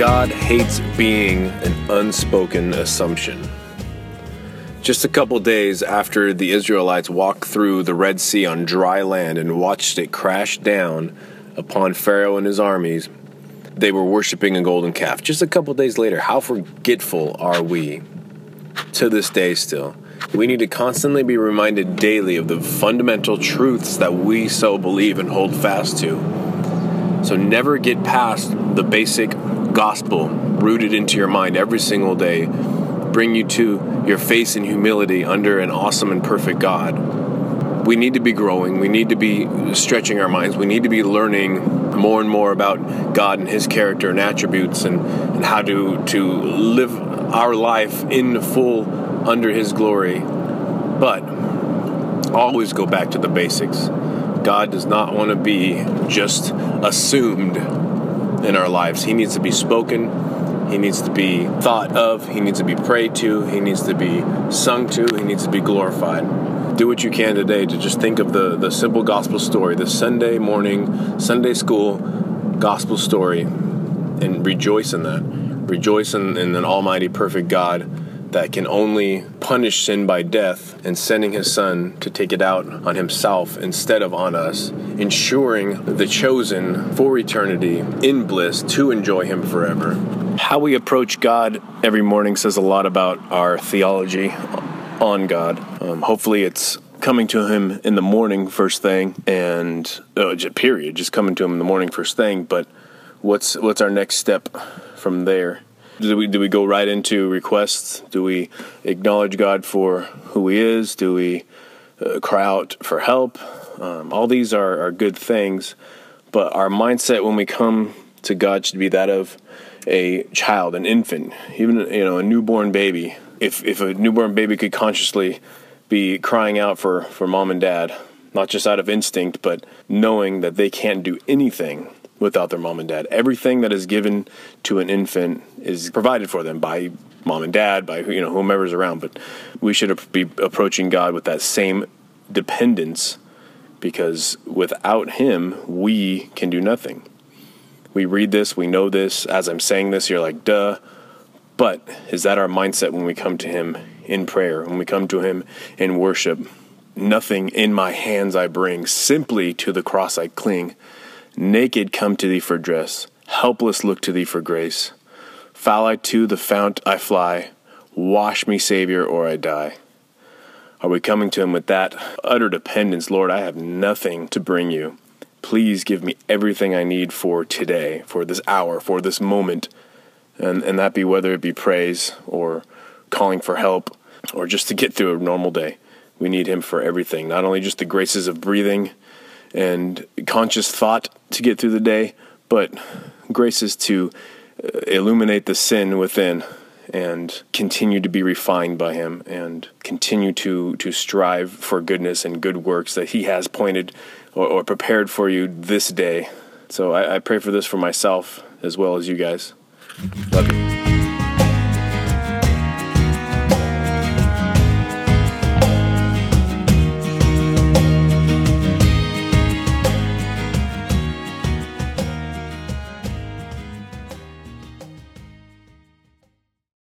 God hates being an unspoken assumption. Just a couple days after the Israelites walked through the Red Sea on dry land and watched it crash down upon Pharaoh and his armies, they were worshiping a golden calf. Just a couple days later, how forgetful are we to this day still? We need to constantly be reminded daily of the fundamental truths that we so believe and hold fast to. So never get past the basic gospel rooted into your mind every single day. Bring you to your face in humility under an awesome and perfect God. We need to be growing. We need to be stretching our minds. We need to be learning more and more about God and His character and attributes and how to live our life in full under His glory. But always go back to the basics. God does not want to be just assumed in our lives. He needs to be spoken. He needs to be thought of. He needs to be prayed to. He needs to be sung to. He needs to be glorified. Do what you can today to just think of the simple gospel story, the Sunday morning, Sunday school gospel story, and rejoice in that. Rejoice in an almighty, perfect God that can only punish sin by death and sending His Son to take it out on Himself instead of on us, ensuring the chosen for eternity in bliss to enjoy Him forever. How we approach God every morning says a lot about our theology on God. Hopefully it's coming to Him in the morning first thing, and period, just coming to Him in the morning first thing. But what's our next step from there? Do we go right into requests? Do we acknowledge God for who He is? Do we cry out for help? All these are good things, but our mindset when we come to God should be that of a child, an infant, even a newborn baby. If a newborn baby could consciously be crying out for mom and dad, not just out of instinct, but knowing that they can't do anything without their mom and dad. Everything that is given to an infant is provided for them by mom and dad, by whomever's around. But we should be approaching God with that same dependence, because without Him, we can do nothing. We read this, we know this. As I'm saying this, you're like, duh. But is that our mindset when we come to Him in prayer, when we come to Him in worship? Nothing in my hands I bring, simply to the cross I cling. Naked come to Thee for dress, helpless look to Thee for grace. Foul I to the fount I fly, wash me, Savior, or I die. Are we coming to Him with that utter dependence? Lord, I have nothing to bring You. Please give me everything I need for today, for this hour, for this moment. And that be whether it be praise or calling for help or just to get through a normal day. We need Him for everything, not only just the graces of breathing and conscious thought to get through the day, but graces to illuminate the sin within and continue to be refined by Him and continue to strive for goodness and good works that He has pointed or prepared for you this day. So I pray for this for myself as well as you guys. Love you.